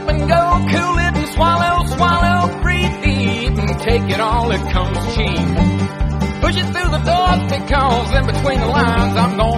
up and go, cool it and swallow, swallow, breathe deep and take it all, it comes cheap. Push it through the doors because in between the lines I'm gonna